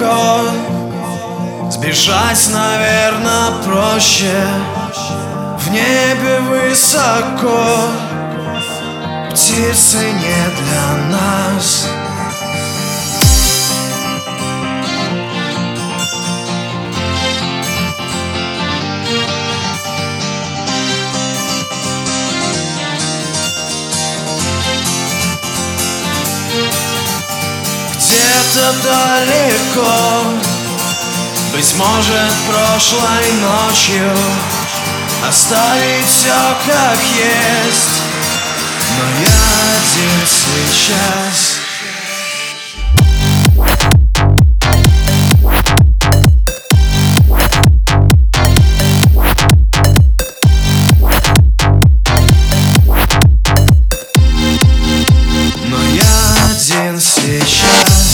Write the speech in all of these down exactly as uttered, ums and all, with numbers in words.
далеко, сбежать, наверное, проще. В небе высоко, птицы не для нас. Где-то далеко, быть может, прошлой ночью оставить все как есть, но я один сейчас. Но я один сейчас.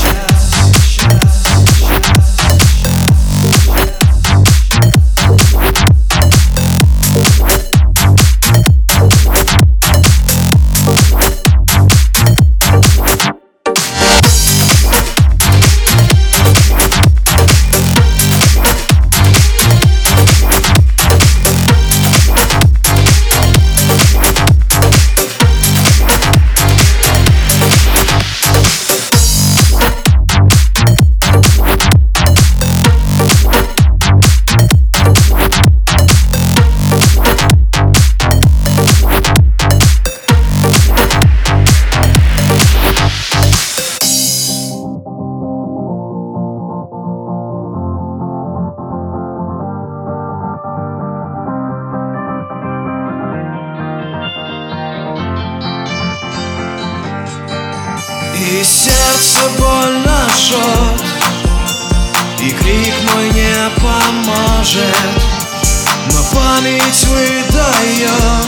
И сердце больно жжет, и крик мой не поможет, но память выдает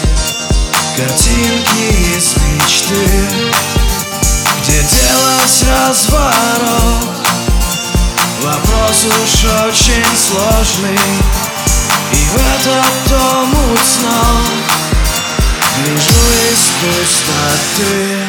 картинки из мечты, где делать разворот. Вопрос уж очень сложный, и в этот омут снов гляжу из пустоты.